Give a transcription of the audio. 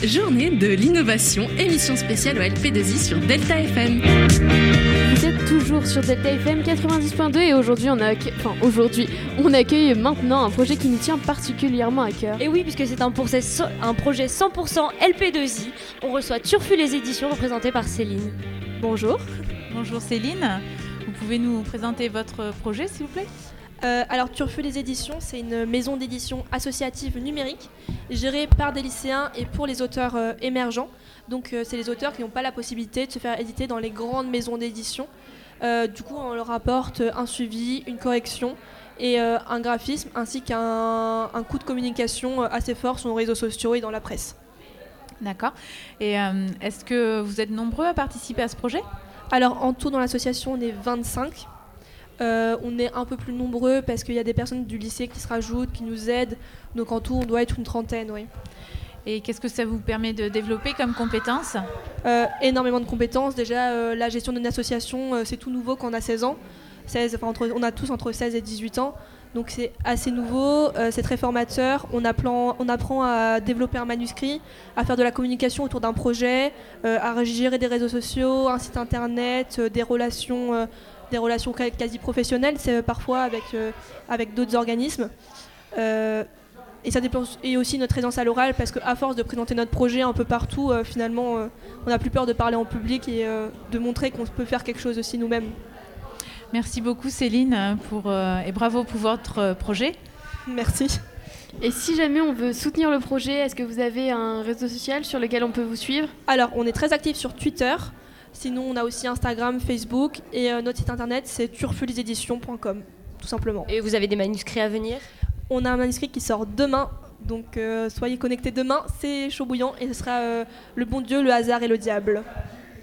Journée de l'innovation, émission spéciale OLP2I sur Delta FM. Vous êtes toujours sur Delta FM 90.2 et aujourd'hui on accueille maintenant un projet qui nous tient particulièrement à cœur. Et oui, puisque c'est un projet 100% LP2I, on reçoit Turfu les éditions représentées par Céline. Bonjour. Bonjour Céline, vous pouvez nous présenter votre projet s'il vous plaît ? Alors Turfu les éditions, c'est une maison d'édition associative numérique gérée par des lycéens et pour les auteurs émergents. Donc c'est les auteurs qui n'ont pas la possibilité de se faire éditer dans les grandes maisons d'édition. Du coup, on leur apporte un suivi, une correction et un graphisme ainsi qu'un coup de communication assez fort sur nos réseaux sociaux et dans la presse. D'accord. Et est-ce que vous êtes nombreux à participer à ce projet ? Alors en tout dans l'association, on est 25. On est un peu plus nombreux parce qu'il y a des personnes du lycée qui se rajoutent, qui nous aident. Donc en tout, on doit être une trentaine, oui. Et qu'est-ce que ça vous permet de développer comme compétences ? Énormément de compétences. Déjà, la gestion d'une association, c'est tout nouveau quand on a 16 ans. On a tous entre 16 et 18 ans. Donc c'est assez nouveau, c'est très formateur. On apprend à développer un manuscrit, à faire de la communication autour d'un projet, à gérer des réseaux sociaux, un site internet, des relations quasi professionnelles, c'est parfois avec d'autres organismes. Et ça dépend, et aussi notre présence à l'oral, parce qu'à force de présenter notre projet un peu partout, finalement, on n'a plus peur de parler en public et de montrer qu'on peut faire quelque chose aussi nous-mêmes. Merci beaucoup Céline et bravo pour votre projet. Merci. Et si jamais on veut soutenir le projet, est-ce que vous avez un réseau social sur lequel on peut vous suivre ? Alors, on est très actifs sur Twitter. Sinon, on a aussi Instagram, Facebook et notre site internet, c'est turfuliséditions.com, tout simplement. Et vous avez des manuscrits à venir ? On a un manuscrit qui sort demain, donc soyez connectés demain, c'est chaud bouillant et ce sera le bon Dieu, le hasard et le diable.